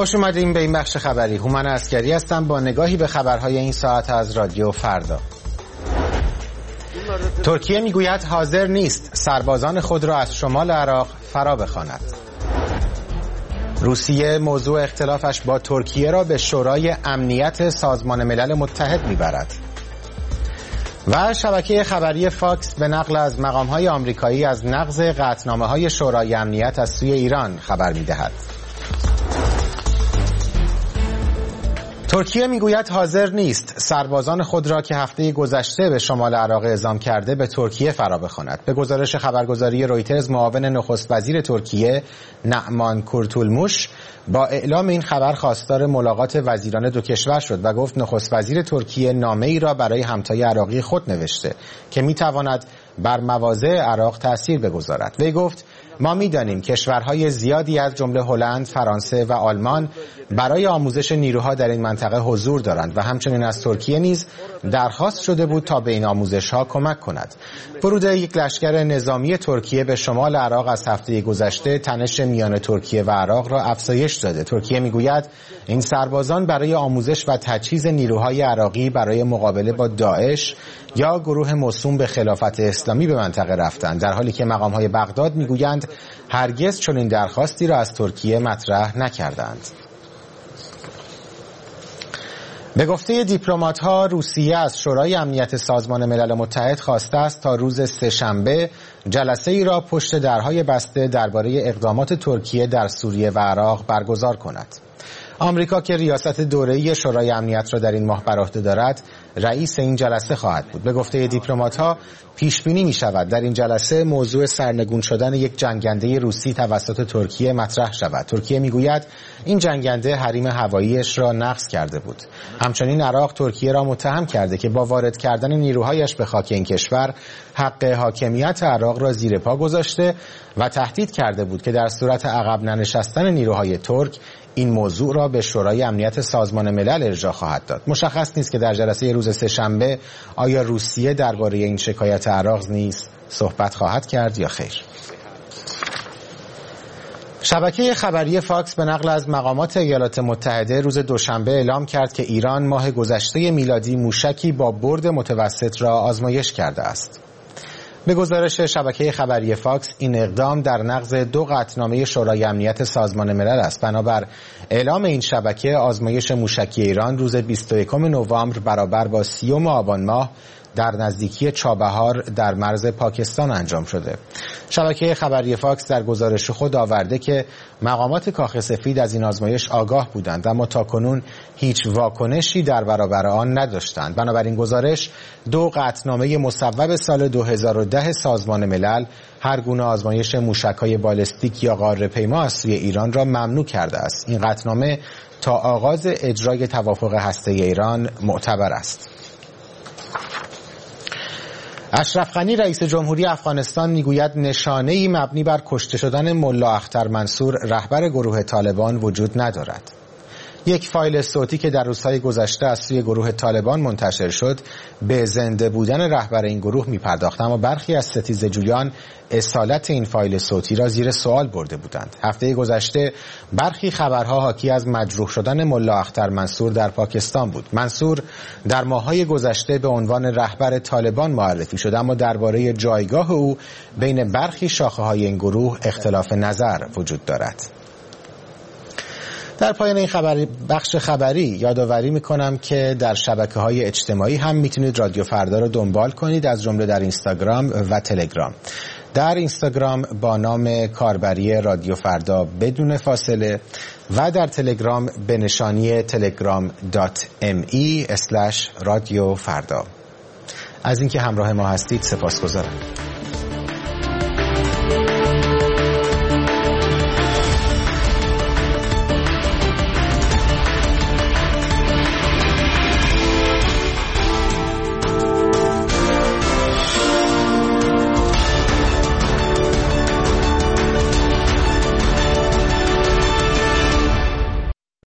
خوش اومدیم به این بخش خبری. هومن عسکری هستم با نگاهی به خبرهای این ساعت از رادیو فردا. ترکیه میگوید حاضر نیست سربازان خود را از شمال عراق فرا بخواند. روسیه موضوع اختلافش با ترکیه را به شورای امنیت سازمان ملل متحد میبرد. و شبکه خبری فاکس به نقل از مقام‌های آمریکایی از نقض قطعنامه‌های شورای امنیت از سوی ایران خبر می‌دهد. ترکیه میگوید حاضر نیست سربازان خود را که هفته گذشته به شمال عراق اعزام کرده به ترکیه فرا بخواند. به گزارش خبرگزاری رویترز، معاون نخست وزیر ترکیه نعمان کورتولموش با اعلام این خبر خواستار ملاقات وزیران دو کشور شد و گفت نخست وزیر ترکیه نامه‌ای را برای همتای عراقی خود نوشته که میتواند بر مواضع عراق تأثیر بگذارد. وی گفت ما می‌دانیم کشورهای زیادی از جمله هلند، فرانسه و آلمان برای آموزش نیروها در این منطقه حضور دارند و همچنین از ترکیه نیز درخواست شده بود تا به این آموزش‌ها کمک کند. ورود یک لشکر نظامی ترکیه به شمال عراق از هفته گذشته تنش میان ترکیه و عراق را افزایش داده. ترکیه میگوید این سربازان برای آموزش و تجهیز نیروهای عراقی برای مقابله با داعش یا گروه موسوم به خلافت اسلامی به منطقه رفتند، در حالی که مقام‌های بغداد میگویند هرگز چنین درخواستی را از ترکیه مطرح نکردند. به گفته دیپلمات‌ها، روسیه از شورای امنیت سازمان ملل متحد خواسته است تا روز سه‌شنبه جلسه‌ای را پشت درهای بسته درباره اقدامات ترکیه در سوریه و عراق برگزار کند. آمریکا که ریاست دوره‌ای شورای امنیت را در این ماه بر عهده دارد، رئیس این جلسه خواهد بود. به گفته دیپلمات‌ها پیش بینی می‌شود در این جلسه موضوع سرنگون شدن یک جنگنده روسی توسط ترکیه مطرح شود. ترکیه میگوید این جنگنده حریم هواییش را نقض کرده بود. همچنین عراق ترکیه را متهم کرده که با وارد کردن نیروهایش به خاک این کشور حق حاکمیت عراق را زیر پا گذاشته و تهدید کرده بود که در صورت عقب ننشستن نیروهای ترک این موضوع را به شورای امنیت سازمان ملل ارجاع خواهد داد. مشخص نیست که در جلسه روز سه‌شنبه آیا روسیه درباره این شکایت عراق نیز صحبت خواهد کرد یا خیر. شبکه خبری فاکس به نقل از مقامات ایالات متحده روز دوشنبه اعلام کرد که ایران ماه گذشته میلادی موشکی با برد متوسط را آزمایش کرده است. به گزارش شبکه خبری فاکس این اقدام در نقض 2 قطعنامه شورای امنیت سازمان ملل است. بنابر اعلام این شبکه آزمایش موشکی ایران روز 21 نوامبر برابر با 30 آبان ماه در نزدیکی چابهار در مرز پاکستان انجام شده. شبکه خبری فاکس در گزارش خود آورده که مقامات کاخ سفید از این آزمایش آگاه بودند اما تاکنون هیچ واکنشی در برابر آن نداشتند. بنابراین گزارش 2 قطعنامه مصوب سال 2010 سازمان ملل هر گونه آزمایش موشک‌های بالستیک یا قاره‌پیما از سوی ایران را ممنوع کرده است. این قطعنامه تا آغاز اجرای توافق هسته‌ای ایران معتبر است. اشرف غنی رئیس جمهوری افغانستان میگوید نشانه‌ای مبنی بر کشته شدن ملا اختر منصور رهبر گروه طالبان وجود ندارد. یک فایل صوتی که در روزهای گذشته از سوی گروه طالبان منتشر شد به زنده بودن رهبر این گروه می‌پرداخت، اما برخی از ستیزجویان اصالت این فایل صوتی را زیر سوال برده بودند. هفته گذشته برخی خبرها حاکی از مجروح شدن ملا اختر منصور در پاکستان بود. منصور در ماه‌های گذشته به عنوان رهبر طالبان معرفی شد، اما درباره جایگاه او بین برخی شاخه‌های این گروه اختلاف نظر وجود دارد. در پایان این بخش خبری یادآوری میکنم که در شبکه‌های اجتماعی هم میتونید رادیو فردا رو دنبال کنید، از جمله در اینستاگرام و تلگرام. در اینستاگرام با نام کاربری رادیو فردا بدون فاصله و در تلگرام به نشانی telegram.me/رادیو فردا. از اینکه همراه ما هستید سپاسگزارم.